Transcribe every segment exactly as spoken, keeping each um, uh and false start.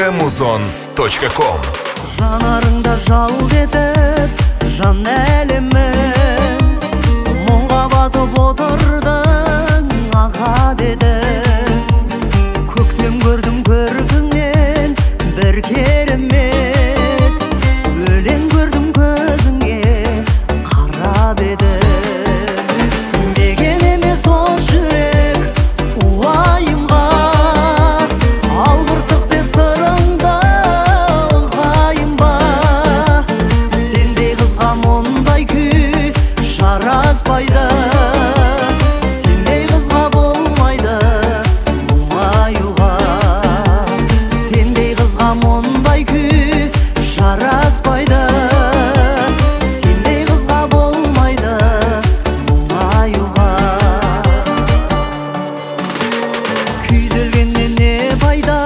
музон точка ком. Жанарыңда жалт етіп жан әлемін мұңға батып отырдың аға деді. Көктем көрдім көркіңнен бір керемет, өлең көрдім көзіңе қарап едім. Деген емес ол жүрек уайымға, албыртық деп сырыңда ұғайын ба. Сендей қызға мұндай күй жараспайды, сендей қызға болмайды мұңаюға. Сендей қызға мұндай күй жараспайды, сендей қызға болмайды мұңаюға. Күйзелгеннен не пайда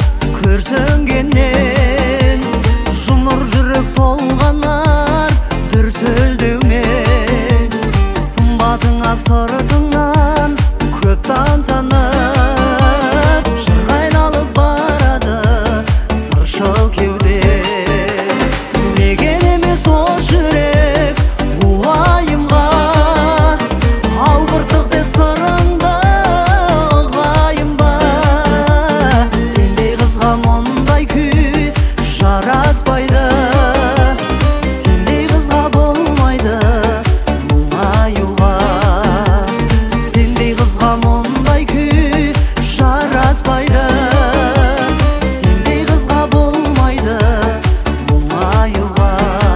көрсінгеннен, жұмыр жүрек толғанар дүрсілдеумен. Сымбатыңа сыртыңнан көп тамсанып, жырға айналып барады сыршыл кеуде. Деген емес ол жүрек уайымға, албыртық деп сырыңда ұғайын ба. Сендей қызға мұндай күй жараспайды, сендей қызға болмайды мұңаюға. Сендей қызға мұндай күй жараспайды, сендей қызға болмайды мұңаюға.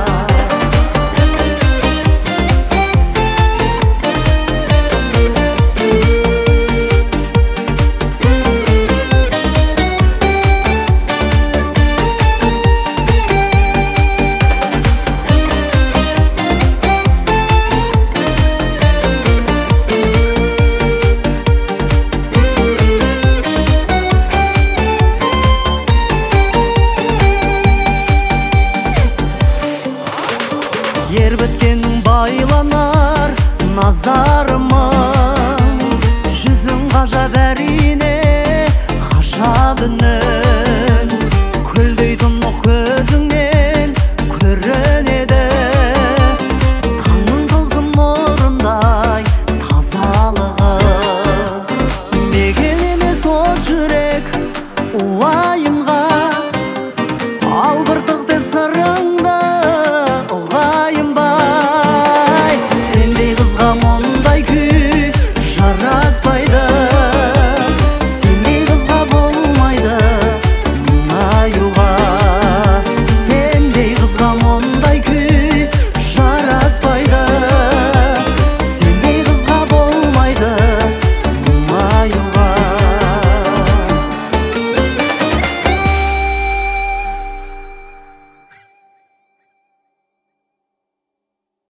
Ер біткенің байланар назарымың, жүзің ғажап әрине ғажап үнің. Көлдей тұнық көзіңнен көрінеді, қанның тылсым нұрындай тазалығы. Деген емес ол жүрек уайымға, албыртық деп сырың